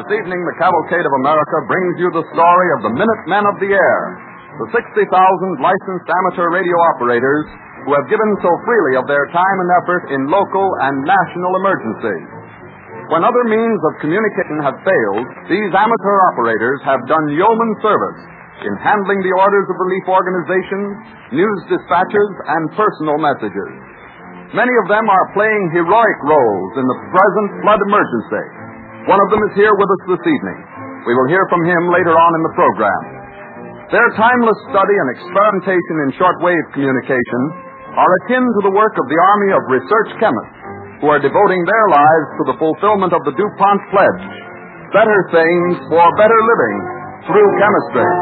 evening, the Cavalcade of America brings you the story of the Minutemen of the Air, the 60,000 licensed amateur radio operators who have given so freely of their time and effort in local and national emergencies. When other means of communication have failed, these amateur operators have done yeoman service in handling the orders of relief organizations, news dispatches, and personal messages. Many of them are playing heroic roles in the present flood emergency. One of them is here with us this evening. We will hear from him later on in the program. Their timeless study and experimentation in shortwave communication are akin to the work of the army of research chemists who are devoting their lives to the fulfillment of the DuPont pledge, better things for better living through chemistry.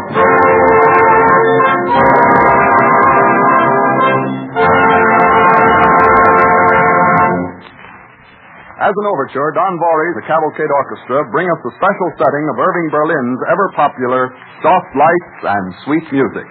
As an overture, Don Voorhees, the Cavalcade Orchestra, bring us the special setting of Irving Berlin's ever-popular Soft Lights and Sweet Music.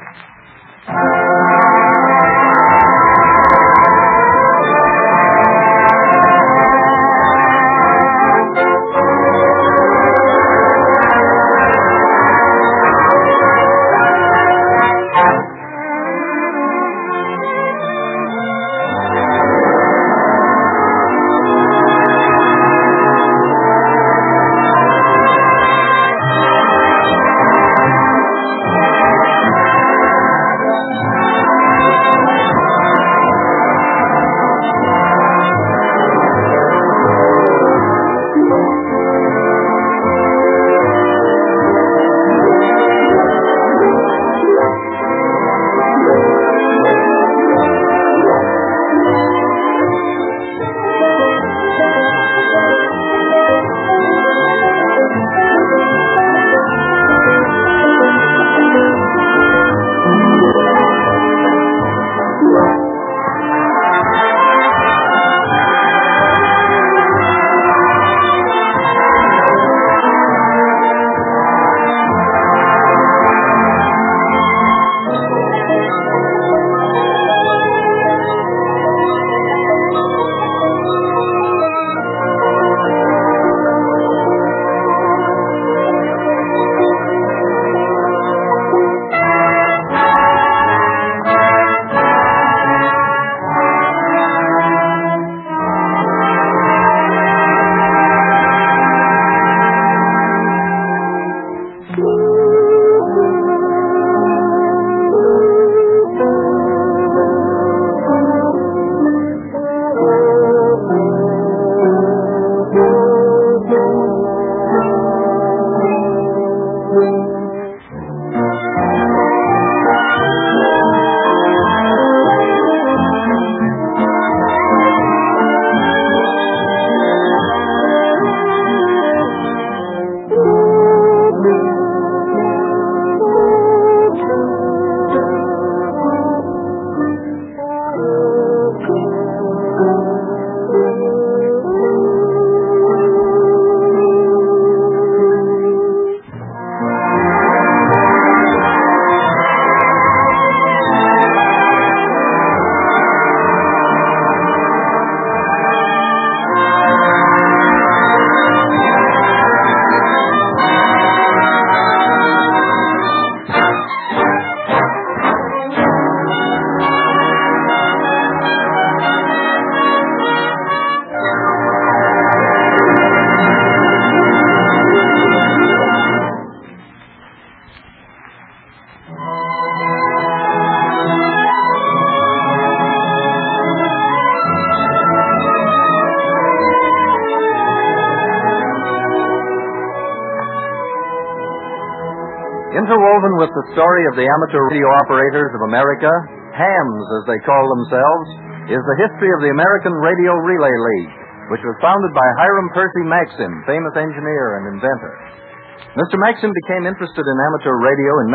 Interwoven with the story of the amateur radio operators of America, HAMS as they call themselves, is the history of the American Radio Relay League, which was founded by Hiram Percy Maxim, famous engineer and inventor. Mr. Maxim became interested in amateur radio in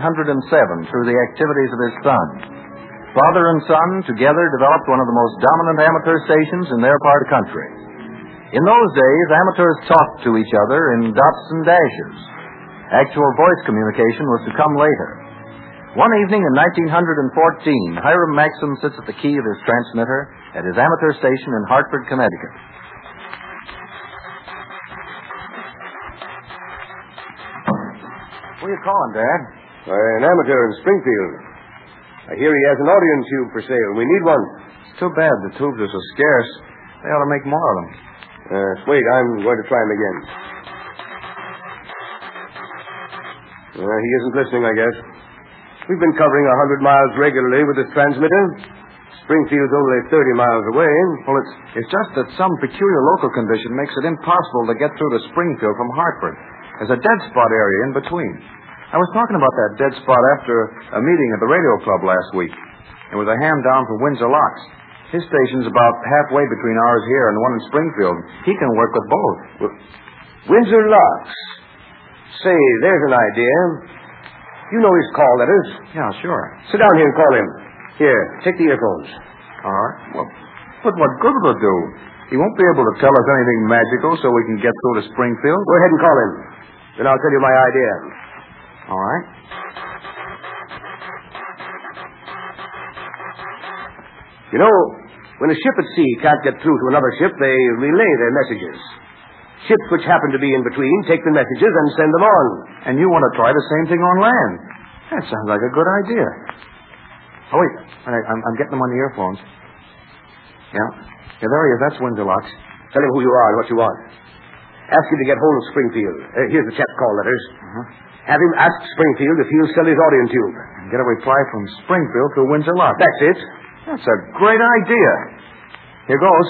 1907 through the activities of his son. Father and son together developed one of the most dominant amateur stations in their part of the country. In those days, amateurs talked to each other in dots and dashes. Actual voice communication was to come later. One evening in 1914, Hiram Maxim sits at the key of his transmitter at his amateur station in Hartford, Connecticut. Who are you calling, Dad? An amateur in Springfield. I hear he has an audience tube for sale. We need one. It's too bad the tubes are so scarce. They ought to make more of them. Wait, I'm going to try him again. He isn't listening, I guess. We've been covering 100 miles regularly with this transmitter. Springfield's only 30 miles away. Well, it's just that some peculiar local condition makes it impossible to get through to Springfield from Hartford. There's a dead spot area in between. I was talking about that dead spot after a meeting at the radio club last week. It was a hand down from Windsor Locks. His station's about halfway between ours here and the one in Springfield. He can work with both. Windsor Locks. Say, there's an idea. You know his call letters. Yeah, sure. Sit down here and call him. Here, take the earphones. All right. Well, but what good will it do? He won't be able to tell us anything magical so we can get through to Springfield. Go ahead and call him. Then I'll tell you my idea. All right. You know, when a ship at sea can't get through to another ship, they relay their messages. Ships which happen to be in between take the messages and send them on. And you want to try the same thing on land. That sounds like a good idea. Oh, wait. I'm getting them on the earphones. Yeah, there he is. That's Windsor Locks. Tell him who you are and what you want. Ask him to get hold of Springfield. Here's the chap's call letters. Uh-huh. Have him ask Springfield if he'll sell his audience tube. Get a reply from Springfield through Windsor Locks. That's it. That's a great idea. Here goes.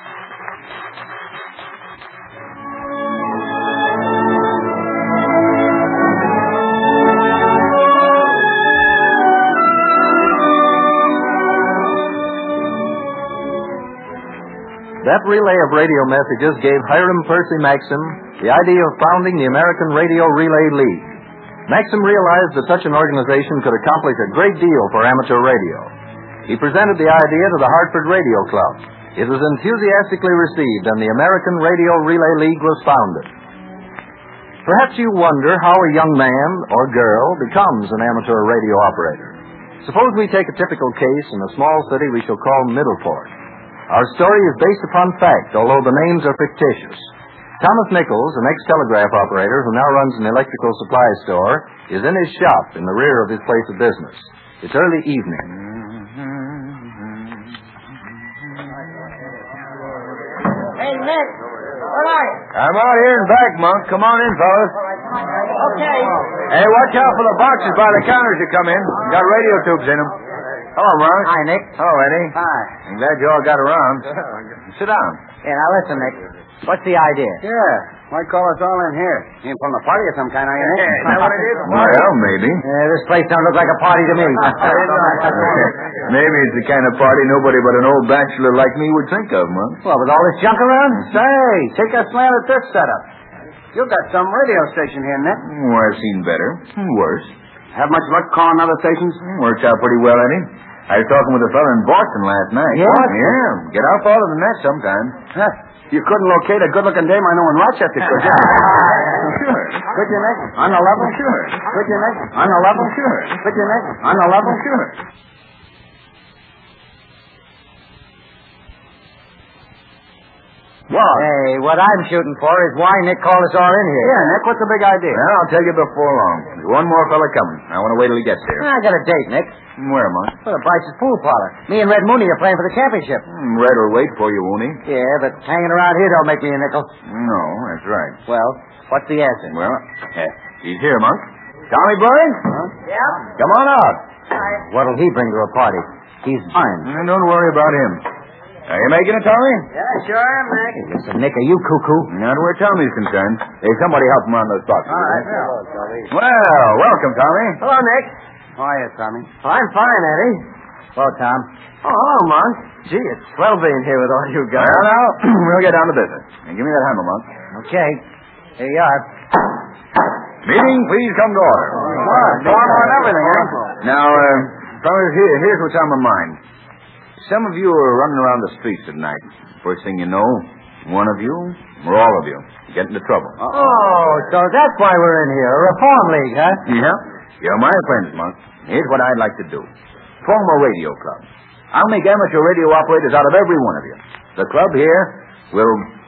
That relay of radio messages gave Hiram Percy Maxim the idea of founding the American Radio Relay League. Maxim realized that such an organization could accomplish a great deal for amateur radio. He presented the idea to the Hartford Radio Club. It was enthusiastically received, and the American Radio Relay League was founded. Perhaps you wonder how a young man or girl becomes an amateur radio operator. Suppose we take a typical case in a small city we shall call Middleport. Our story is based upon fact, although the names are fictitious. Thomas Nichols, an ex-telegraph operator who now runs an electrical supply store, is in his shop in the rear of his place of business. It's early evening. Hey, Nick. Where are you? I'm out here in back, Monk. Come on in, fellas. Okay. Hey, watch out for the boxes by the counters that come in. Got radio tubes in them. Hello, Monk. Hi, Nick. Hello, Eddie. Hi. I'm glad you all got around. Sit down. Yeah, now listen, Nick. What's the idea? Yeah. Why call us all in here? You from the party of some kind, are you, Nick? Is that what it is? Well, maybe. This place don't look like a party to me. Maybe it's the kind of party nobody but an old bachelor like me would think of, Monk. Well, with all this junk around? Say, take a slant at this setup. You got some radio station here, Nick. Oh, I've seen better. Worse. Have much luck calling other stations? Works out pretty well, Eddie. I was talking with a fella in Boston last night. Yeah? Yeah. Get out farther than that sometime. Huh. You couldn't locate a good-looking dame I know in Rochester, could you? Sure. Could you, Nick? On the level? Sure. Could you, Nick? On the level? Sure. Could you, Nick? On the level? Sure. What? Hey, what I'm shooting for is why Nick called us all in here. Yeah, Nick, what's the big idea? Well, I'll tell you before long. There's one more fella coming. I want to wait till he gets here. I got a date, Nick. Where, Monk? For the Bryce's pool parlor. Me and Red Mooney are playing for the championship. Red will wait for you, won't he? Yeah, but hanging around here don't make me a nickel. No, that's right. Well, what's the answer? Well, he's here, Monk. Tommy Burns? Yeah? Come on out. What'll he bring to a party? He's fine. Don't worry about him. Are you making it, Tommy? Yeah, sure am, Nick. Listen, Nick, are you cuckoo? Not where Tommy's concerned. Hey, somebody help him on those boxes. All right. Well, welcome, Tommy. Hello, Nick. How are you, Tommy? I'm fine, Eddie. Hello, Tom. Oh, hello, Monk. Gee, it's swell being here with all you guys. Well, now, we'll get down to business. And give me that hammer, Monk. Okay. Here you are. Meeting, please come to order. Go on everything, eh? Now, fellas, here's what's on my mind. Some of you are running around the streets at night. First thing you know, one of you, or all of you, get into trouble. Oh, so that's why we're in here. A reform league, huh? Yeah? You're my friends, Monk. Here's what I'd like to do. Form a radio club. I'll make amateur radio operators out of every one of you. The club here will...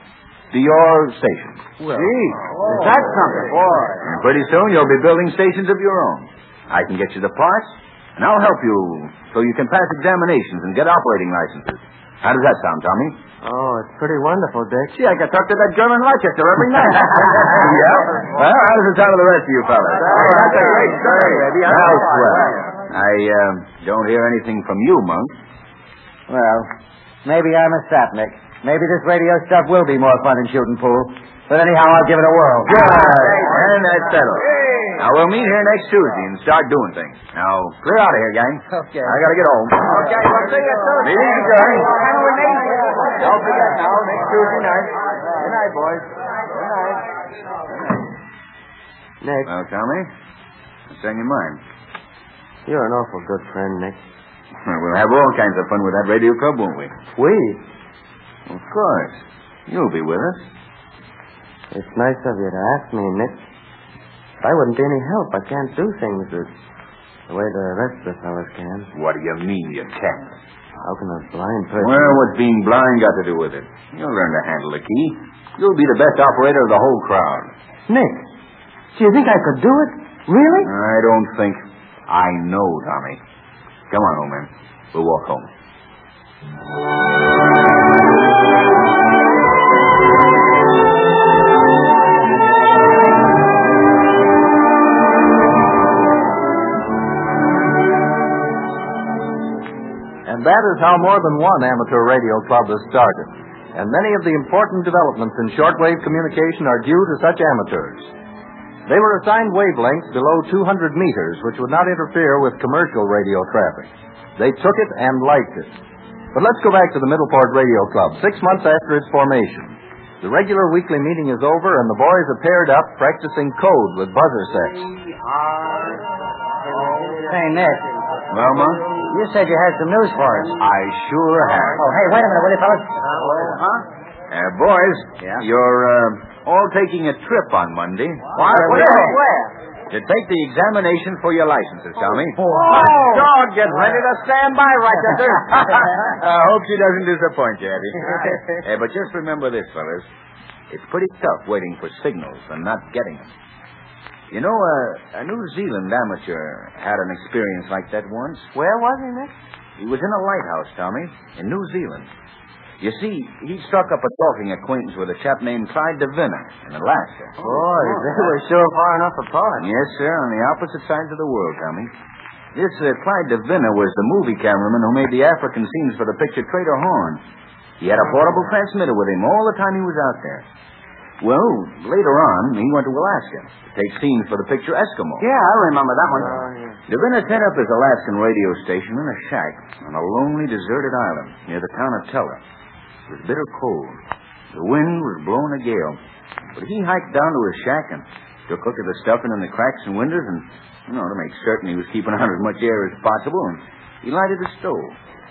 to your station. Well, is that something? Boy. And pretty soon you'll be building stations of your own. I can get you the parts, and I'll help you so you can pass examinations and get operating licenses. How does that sound, Tommy? Oh, it's pretty wonderful, Dick. Gee, I could talk to that German Rochester every night. Yeah? Well, how does it sound to the rest of you fellas? That's a great story, baby. Well, swell. I don't hear anything from you, Monk. Well, maybe I'm a sap, Nick. Maybe this radio stuff will be more fun than shooting pool. But anyhow, I'll give it a whirl. Good. And that's settled. Now, we'll meet here next Tuesday and start doing things. Now, clear out of here, gang. Okay. I gotta get home. Okay, we'll see you Tuesday. Meeting adjourned. Don't forget now, next Tuesday night. Good night, boys. Good night. Nick, Well, Tommy, what's on your mind? you're an awful good friend, Nick. We'll have all kinds of fun with that radio club, won't we? We? Of course. You'll be with us. It's nice of you to ask me, Nick. If I wouldn't be any help, I can't do things the way the rest of the fellas can. What do you mean you can't? How can a blind person... Well, what's being blind got to do with it? You'll learn to handle the key. You'll be the best operator of the whole crowd. Nick, do you think I could do it? Really? I don't think. I know, Tommy. Come on, old man. We'll walk home. And that is how more than one amateur radio club has started. And many of the important developments in shortwave communication are due to such amateurs. They were assigned wavelengths below 200 meters, which would not interfere with commercial radio traffic. They took it and liked it. But let's go back to the Middleport Radio Club, 6 months after its formation. The regular weekly meeting is over, and the boys are paired up practicing code with buzzer sets. Hey, Nick. Well, Monk? You said you had some news for us. I sure have. Oh, hey, wait a minute, will you, fellas? Boys, Yeah? you're all taking a trip on Monday. What? Where? To take the examination for your licenses, Tommy. Dog, get ready to stand by, Rochester. I hope she doesn't disappoint you, Eddie. But just remember this, fellas. It's pretty tough waiting for signals and not getting them. You know, a New Zealand amateur had an experience like that once. Where was he, Nick? He was in a lighthouse, Tommy, in New Zealand. You see, he struck up a talking acquaintance with a chap named Clyde DeVinner in Alaska. Boy, they were sure far enough apart. Yes, sir, on the opposite sides of the world, Tommy. This Clyde DeVinner was the movie cameraman who made the African scenes for the picture Trader Horn. He had a portable transmitter with him all the time he was out there. Well, later on, he went to Alaska to take scenes for the picture Eskimo. Yeah, I remember that one. DeVinner set up his Alaskan radio station in a shack on a lonely, deserted island near the town of Teller. It was bitter cold. The wind was blowing a gale. But he hiked down to his shack and took a look at the stuffing in the cracks and windows and, to make certain he was keeping out as much air as possible, and he lighted a stove.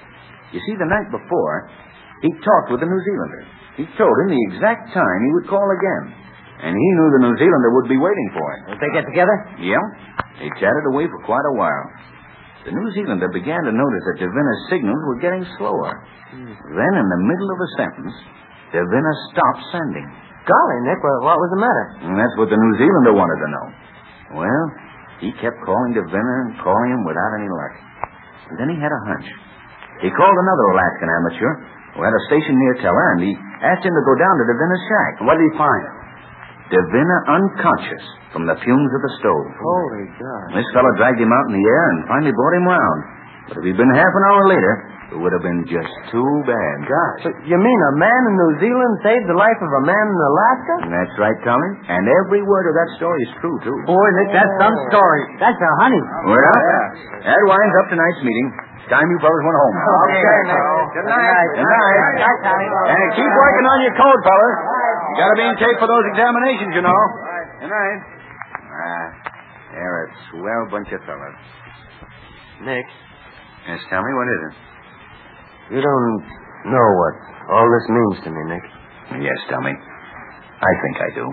You see, the night before, he talked with the New Zealander. He told him the exact time he would call again. And he knew the New Zealander would be waiting for him. Did they get together? Yeah. They chatted away for quite a while. The New Zealander began to notice that DeVinner's signals were getting slower. Then, in the middle of a sentence, DeVinner stopped sending. Golly, Nick, what was the matter? And that's what the New Zealander wanted to know. Well, he kept calling DeVinner and calling him without any luck. And then he had a hunch. He called another Alaskan amateur who had a station near Teller, and he asked him to go down to DeVinner's shack. What did he find? DeVinner unconscious from the fumes of the stove. Holy God. This fellow dragged him out in the air and finally brought him round. But if he'd been half an hour later, it would have been just too bad. Gosh. So you mean a man in New Zealand saved the life of a man in Alaska? And that's right, Tommy. And every word of that story is true, too. Boy, Nick, that's some story. That's a honey. Well, that winds up tonight's meeting. It's time you fellas went home. Okay, Nick. Good night. Good night. Good night, Tommy. And keep working on your code, fellas. You gotta be in shape for those examinations, you know. Good night. They're a swell bunch of fellas. Nick, Yes, Tommy, what is it? you don't know what all this means to me, Nick. Yes, Tommy. I think I do.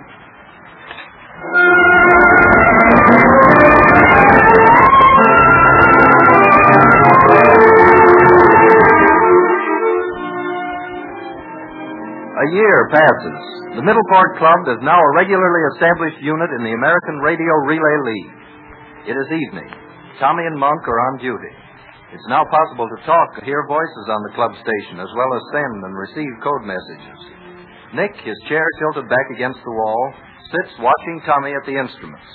A year passes. The Middleport Club is now a regularly established unit in the American Radio Relay League. It is evening. Tommy and Monk are on duty. It's now possible to talk and hear voices on the club station, as well as send and receive code messages. Nick, his chair tilted back against the wall, sits watching Tommy at the instruments.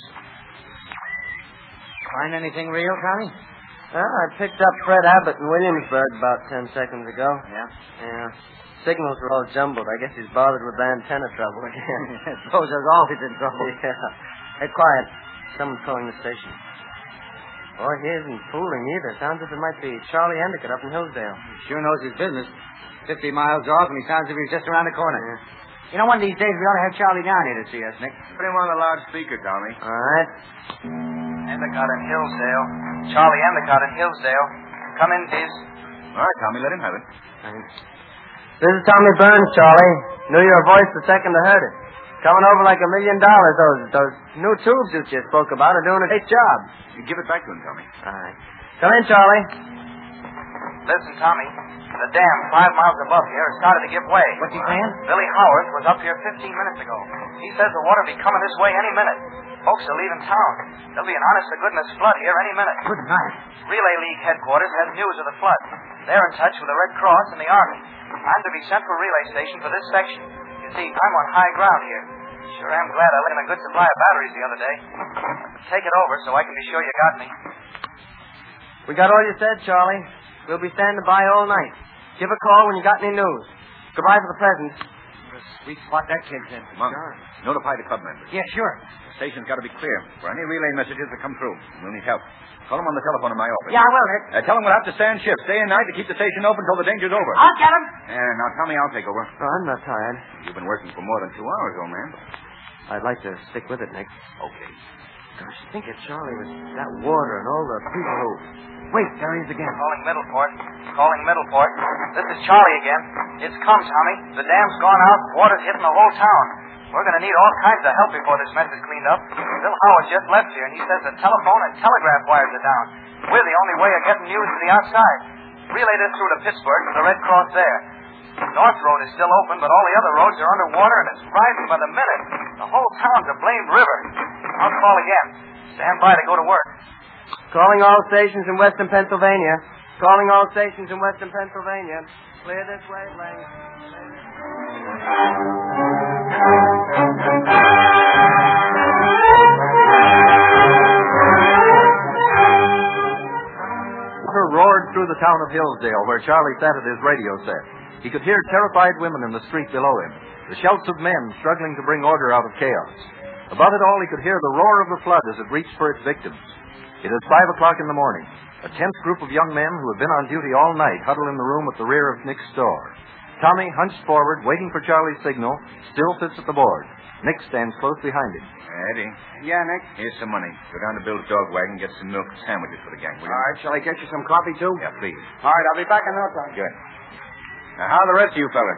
Find anything real, Tommy? Well, I picked up Fred Abbott in Williamsburg about 10 seconds ago. Yeah? Signals were all jumbled. I guess he's bothered with antenna trouble again. I suppose there's always in trouble. Yeah. Hey, quiet. Someone's calling the station. Boy, he isn't fooling either. Sounds as if it might be Charlie Endicott up in Hillsdale. He sure knows his business. 50 miles off, and he sounds as if he's just around the corner. Yeah. You know, one of these days we ought to have Charlie down here to see us, Nick. Put him on the loudspeaker, Tommy. All right. Endicott in Hillsdale. Charlie Endicott in Hillsdale. Come in, please. All right, Tommy, let him have it. Thanks. This is Tommy Burns, Charlie. Knew your voice the second I heard it. Coming over like $1 million. Those new tubes you just spoke about are doing a great job. You give it back to him, Tommy. All right. Come in, Charlie. Listen, Tommy. The dam 5 miles above here has started to give way. What's he saying? Billy Howard was up here 15 minutes ago. He says the water will be coming this way any minute. Folks are leaving town. There'll be an honest-to-goodness flood here any minute. Good night. Relay League headquarters has news of the flood. They're in touch with the Red Cross and the Army. I'm to be central relay station for this section. You see, I'm on high ground here. Sure am glad I let in a good supply of batteries the other day. Take it over so I can be sure you got me. We got all you said, Charlie. We'll be standing by all night. Give a call when you got any news. Goodbye for the present. What a sweet spot that kid's in. Monk, notify the club members. Yeah, sure. The station's got to be clear for any relay messages that come through. We'll need help. Call them on the telephone in my office. Yeah, I will, Nick. Tell them we'll have to stay on shift, day and night to keep the station open until the danger's over. I'll get him. And now, Tommy, I'll take over. Oh, I'm not tired. You've been working for more than 2 hours, old man. I'd like to stick with it, Nick. Okay. Gosh, think of Charlie with that water and all the people who... Wait, there he is again. Calling Middleport. Calling Middleport. This is Charlie again. It's come, Tommy. The dam's gone out. Water's hitting the whole town. We're going to need all kinds of help before this mess is cleaned up. Bill Howard just left here, and he says the telephone and telegraph wires are down. We're the only way of getting news to the outside. Relay this through to Pittsburgh to the Red Cross there. The North Road is still open, but all the other roads are underwater, and it's rising by the minute. The whole town's a blamed river. I'll call again. Stand by to go to work. Calling all stations in western Pennsylvania. Calling all stations in western Pennsylvania. Clear this wavelength. Water roared through the town of Hillsdale, where Charlie sat at his radio set. He could hear terrified women in the street below him, the shouts of men struggling to bring order out of chaos. Above it all, he could hear the roar of the flood as it reached for its victims. It is 5 o'clock in the morning. A tense group of young men who have been on duty all night huddle in the room at the rear of Nick's store. Tommy, hunched forward, waiting for Charlie's signal, still sits at the board. Nick stands close behind him. Eddie, Yeah, Nick? here's some money. Go down to Bill's dog wagon, get some milk and sandwiches for the gang, will you? All right, shall I get you some coffee, too? Yeah, please. All right, I'll be back in no time. Good. Now, how are the rest of you fellas?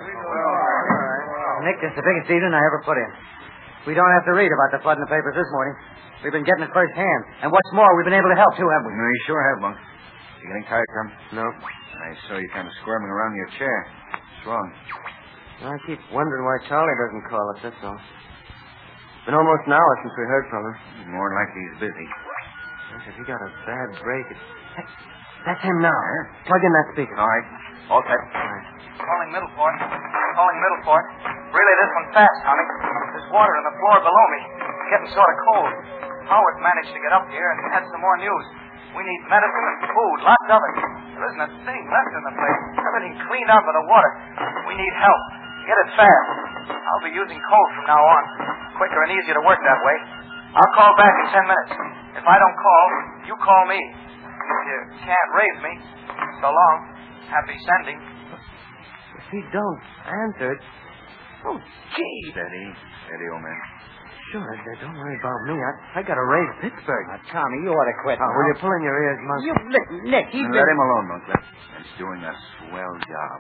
Nick, this is the biggest season I ever put in. We don't have to read about the flood in the papers this morning. We've been getting it firsthand. And what's more, we've been able to help, too, haven't we? No, you sure have, Monk. You getting tired, Tom? No. I saw you kind of squirming around in your chair. What's wrong? I keep wondering why Charlie doesn't call us, that's all. Been almost an hour since we heard from him. More than likely he's busy. Gosh, if he got a bad break... That's him now. Plug in that speaker. All right. All set. Calling Middleport. Calling Middleport. Relay this one fast, Tommy. There's water on the floor below me. It's getting sort of cold. Howard managed to get up here and had some more news. We need medicine and food, lots of it. There isn't a thing left in the place. Everything cleaned out by the water. We need help. Get it fast. I'll be using code from now on. Quicker and easier to work that way. I'll call back in 10 minutes. If I don't call, you call me. If you can't raise me, so long. Happy sending. If he don't answer it... Oh, gee. Steady, old man. Sure, don't worry about me. I got to raise Pittsburgh. Now, Tommy, you ought to quit. Oh, will you pull in your ears, Monk? You, Nick, he's Let him alone, Monk. He's doing a swell job.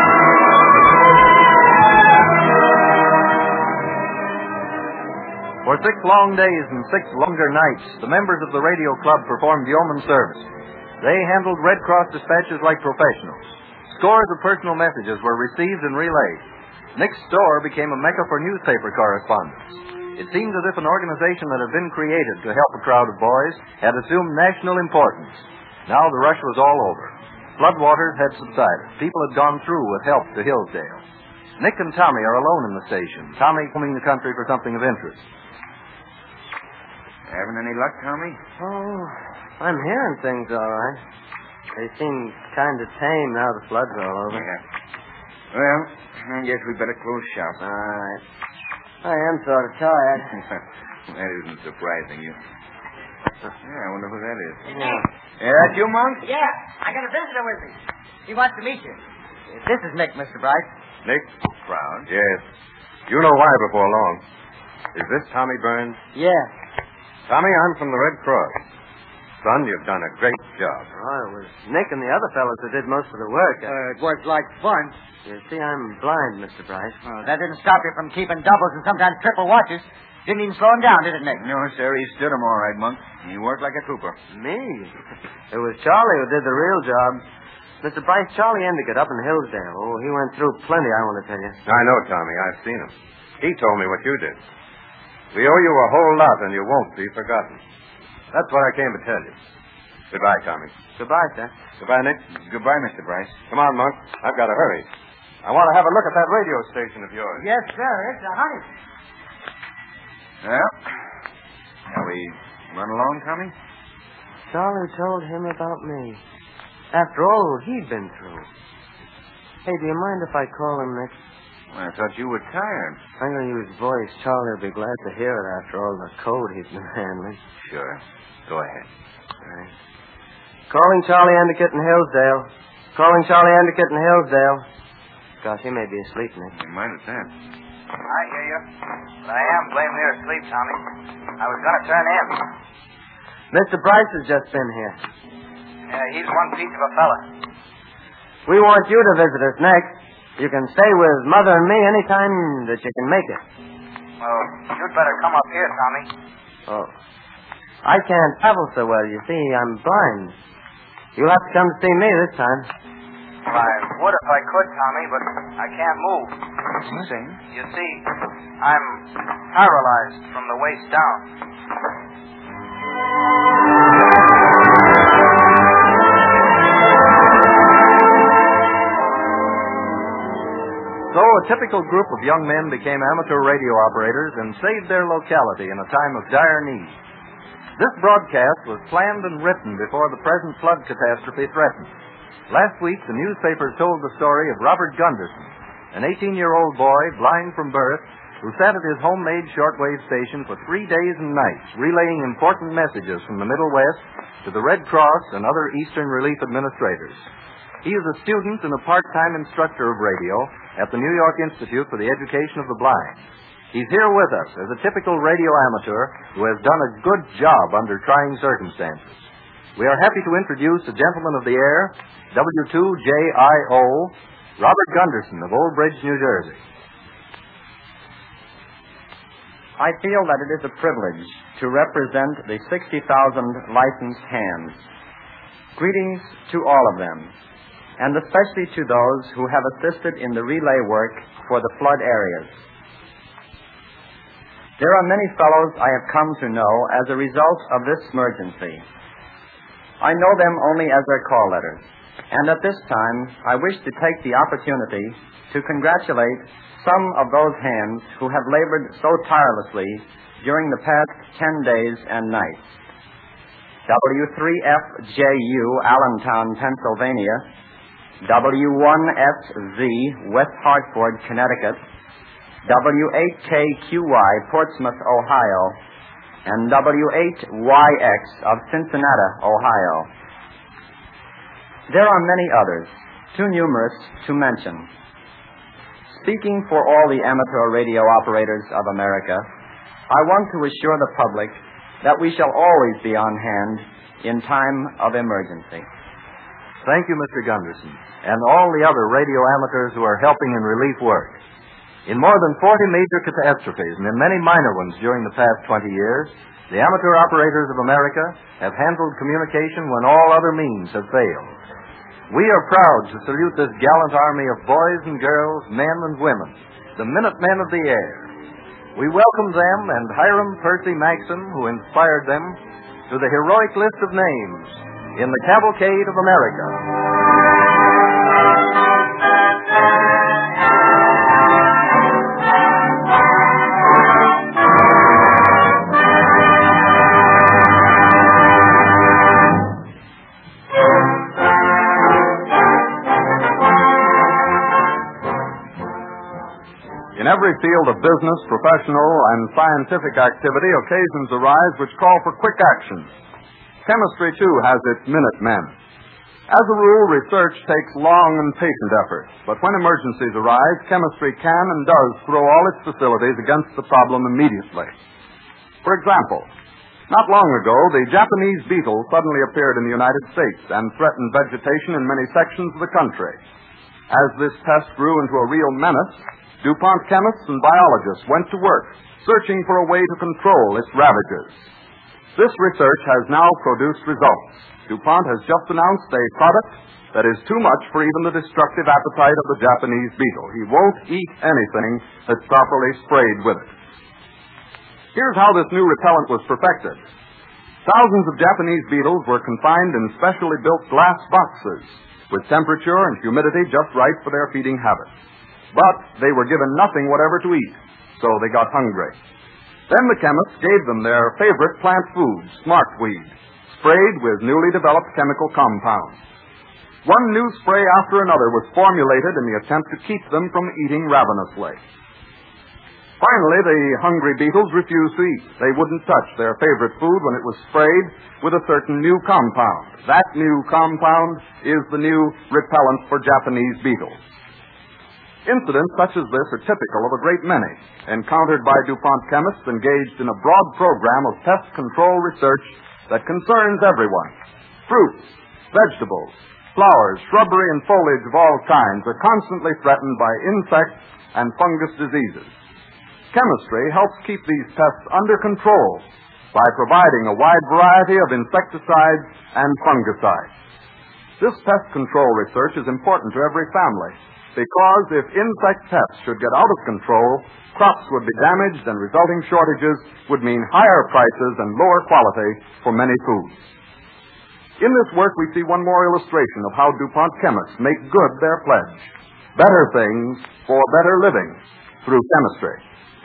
For For 6 long days and 6 longer nights, the members of the radio club performed yeoman service. They handled Red Cross dispatches like professionals. Scores of personal messages were received and relayed. Nick's store became a mecca for newspaper correspondence. It seemed as if an organization that had been created to help a crowd of boys had assumed national importance. Now the rush was all over. Floodwaters had subsided. People had gone through with help to Hillsdale. Nick and Tommy are alone in the station, Tommy combing the country for something of interest. Having any luck, Tommy? Oh, I'm hearing things all right. They seem kind of tame now the flood's all over. Yeah. Well, I guess we better close shop. All right. I am sort of tired. That isn't surprising you. Yeah, I wonder who that is. Yeah. Yeah, that you, Monk? Yeah, I got a visitor with me. He wants to meet you. This is Nick, Mr. Bryce. Nick? Brown? Yes. You know why before long. Is this Tommy Burns? Yeah. Tommy, I'm from the Red Cross. Son, you've done a great job. Oh, it was Nick and the other fellows who did most of the work. It was like fun. You see, I'm blind, Mr. Bryce. Oh, that didn't stop you from keeping doubles and sometimes triple watches. Didn't even slow him down, did it, Nick? No, sir. He stood him all right, Monk. He worked like a trooper. Me? It was Charlie who did the real job. Mr. Bryce, Charlie Endicott up in Hillsdale. Oh, he went through plenty, I want to tell you. I know, Tommy. I've seen him. He told me what you did. We owe you a whole lot, and you won't be forgotten. That's what I came to tell you. Goodbye, Tommy. Goodbye, sir. Goodbye, Nick. Goodbye, Mr. Bryce. Come on, Monk. I've got to hurry. I want to have a look at that radio station of yours. Yes, sir. It's a honey. Well, shall we run along, Tommy? Charlie told him about me. After all he'd been through. Hey, do you mind if I call him, Nick? Well, I thought you were tired. I'm going to use voice. Charlie will be glad to hear it after all the code he's been handling. Sure. Go ahead. Right. Calling Charlie Endicott in Hillsdale. Calling Charlie Endicott in Hillsdale. Gosh, he may be asleep, Nick. You mind at that. I hear you. But I am blamed near asleep, Tommy. I was going to turn in. Mr. Bryce has just been here. Yeah, he's one piece of a fella. We want you to visit us next. You can stay with Mother and me any time that you can make it. Well, you'd better come up here, Tommy. Oh. I can't travel so well, you see. I'm blind. You'll have to come to see me this time. Well, I would if I could, Tommy, but I can't move. What's he saying? You see, I'm paralyzed from the waist down. So a typical group of young men became amateur radio operators and saved their locality in a time of dire need. This broadcast was planned and written before the present flood catastrophe threatened. Last week, the newspapers told the story of Robert Gunderson, an 18-year-old boy, blind from birth, who sat at his homemade shortwave station for 3 days and nights, relaying important messages from the Middle West to the Red Cross and other Eastern Relief administrators. He is a student and a part-time instructor of radio at the New York Institute for the Education of the Blind. He's here with us as a typical radio amateur who has done a good job under trying circumstances. We are happy to introduce the gentleman of the air, W2JIO, Robert Gunderson of Old Bridge, New Jersey. I feel that it is a privilege to represent the 60,000 licensed hands. Greetings to all of them, and especially to those who have assisted in the relay work for the flood areas. There are many fellows I have come to know as a result of this emergency. I know them only as their call letters, and at this time I wish to take the opportunity to congratulate some of those hands who have labored so tirelessly during the past 10 days and nights. W3FJU, Allentown, Pennsylvania, W1SZ, West Hartford, Connecticut, W8KQY, Portsmouth, Ohio, and W8YX of Cincinnati, Ohio. There are many others, too numerous to mention. Speaking for all the amateur radio operators of America, I want to assure the public that we shall always be on hand in time of emergency. Thank you, Mr. Gunderson, and all the other radio amateurs who are helping in relief work. In more than 40 major catastrophes and in many minor ones during the past 20 years, the Amateur Operators of America have handled communication when all other means have failed. We are proud to salute this gallant army of boys and girls, men and women, the Minutemen of the Air. We welcome them and Hiram Percy Maxim, who inspired them, to the heroic list of names in the Cavalcade of America. In every field of business, professional, and scientific activity, occasions arise which call for quick action. Chemistry, too, has its Minutemen. As a rule, research takes long and patient effort, but when emergencies arise, chemistry can and does throw all its facilities against the problem immediately. For example, not long ago, the Japanese beetle suddenly appeared in the United States and threatened vegetation in many sections of the country. As this pest grew into a real menace, DuPont chemists and biologists went to work, searching for a way to control its ravages. This research has now produced results. DuPont has just announced a product that is too much for even the destructive appetite of the Japanese beetle. He won't eat anything that's properly sprayed with it. Here's how this new repellent was perfected. Thousands of Japanese beetles were confined in specially built glass boxes with temperature and humidity just right for their feeding habits. But they were given nothing whatever to eat, so they got hungry. Then the chemists gave them their favorite plant food, smartweed, sprayed with newly developed chemical compounds. One new spray after another was formulated in the attempt to keep them from eating ravenously. Finally, the hungry beetles refused to eat. They wouldn't touch their favorite food when it was sprayed with a certain new compound. That new compound is the new repellent for Japanese beetles. Incidents such as this are typical of a great many, encountered by DuPont chemists engaged in a broad program of pest control research that concerns everyone. Fruits, vegetables, flowers, shrubbery, and foliage of all kinds are constantly threatened by insects and fungus diseases. Chemistry helps keep these pests under control by providing a wide variety of insecticides and fungicides. This pest control research is important to every family, because if insect pests should get out of control, crops would be damaged and resulting shortages would mean higher prices and lower quality for many foods. In this work, we see one more illustration of how DuPont chemists make good their pledge. Better things for better living through chemistry.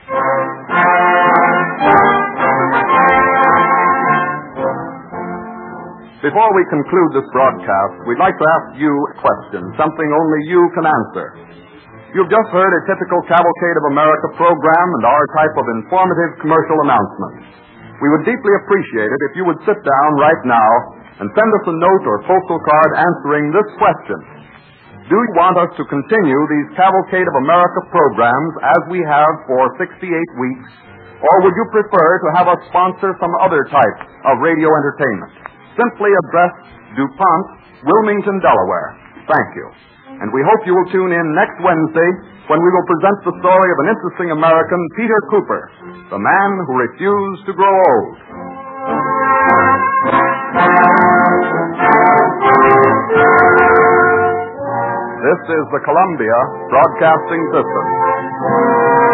Before we conclude this broadcast, we'd like to ask you a question, something only you can answer. You've just heard a typical Cavalcade of America program and our type of informative commercial announcements. We would deeply appreciate it if you would sit down right now and send us a note or postal card answering this question. Do you want us to continue these Cavalcade of America programs as we have for 68 weeks, or would you prefer to have us sponsor some other type of radio entertainment? Simply address DuPont, Wilmington, Delaware. Thank you. And we hope you will tune in next Wednesday when we will present the story of an interesting American, Peter Cooper, the man who refused to grow old. This is the Columbia Broadcasting System.